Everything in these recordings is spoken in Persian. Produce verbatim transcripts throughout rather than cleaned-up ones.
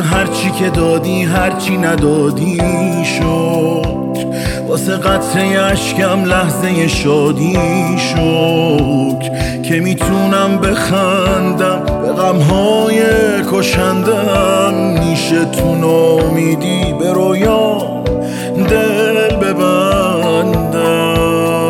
هرچی که دادی هرچی ندادی شکر، واسه قطره اشکم لحظه شادی شکر، که میتونم بخندم به غمهای کشندم. نیشه تو نامیدی به رویا دل ببندم.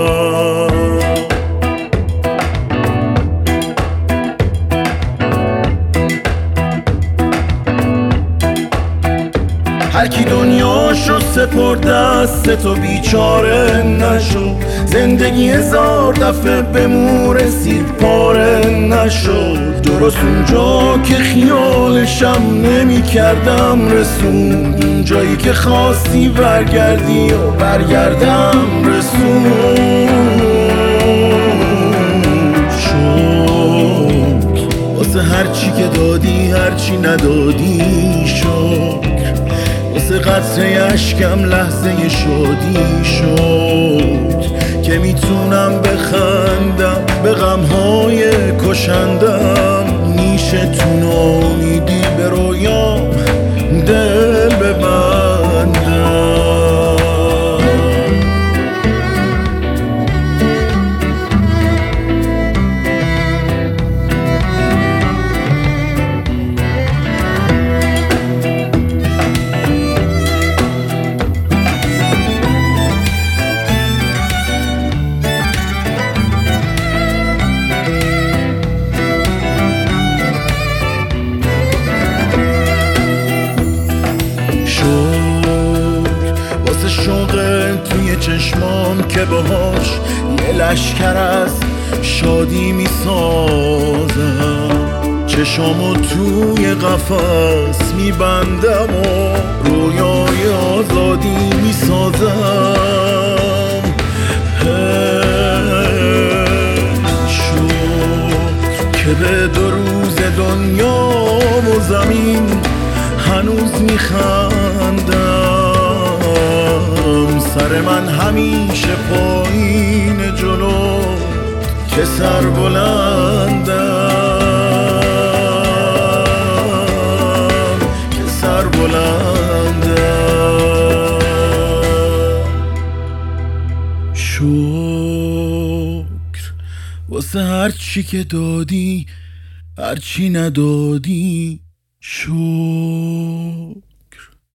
هرکی دنیاشو سپرد دست تو بیچاره نشو، زندگی هزار دفعه به مو رسید پاره نشو. درست اونجا که خیالشم نمی کردم رسون، اونجایی که خواستی برگردی و برگردم رسون. شکر واسه هرچی که دادی هرچی ندادی شکر، واسه قطره اشکم لحظه شادی شد، که میتونم بخندم به غمهای کشندم. نیشه تو نامیدی به رویام دل ببندم. شوق توی چشمام که باهاش یه لشکر از شادی میسازم، چشامو توی قفس میبندم و رویای آزادی میسازم. شکر که به دو روز دنیا و زمین هنوز میخندم. سر من همیشه پایین جلو که سر بلندم، که سر بلندم. شکر واسه هرچی که دادی هرچی ندادی شکر.